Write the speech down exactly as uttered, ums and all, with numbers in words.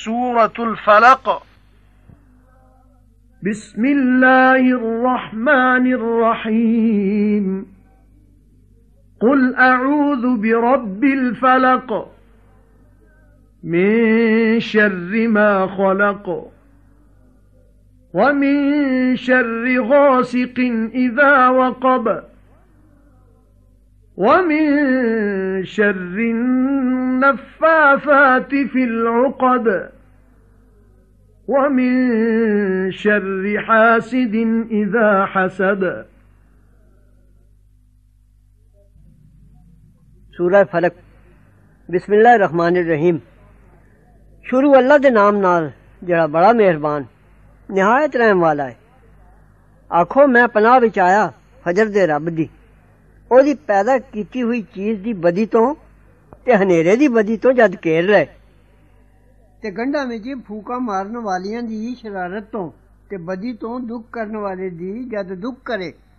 सूरतुल फलक। बिस्मिल्लाहिर्रहमानिर्रहीम। कुल अऊज़ु बिरब्बिल फलक मिन शर्रि मा खलक व मिन शर्रि गासिकिन इज़ा वक़ब व मिन शर्रि नफ़्फ़ाफ़ाति फ़िल उक़द व मिन शर्रि हासिदिन इज़ा हसद। सूरह फलक। बिस्मिल्लाहिर रहमानिर रहीम। शुरू अल्लाह दे नाम नाल जिहड़ा बड़ा मेहरबान निहायत रहम वाला है। आखो मैं पनाह विच आया फजर दे रब दी, ओदी पैदा कीती हुई चीज़ दी बदी तो ते हनेरे दी बदी तो जद घेर ले, ते गंढां विच फूका मारन वालियां दी शरारत तो ते बदी तो दुख करन वाले दी जद दुख करे।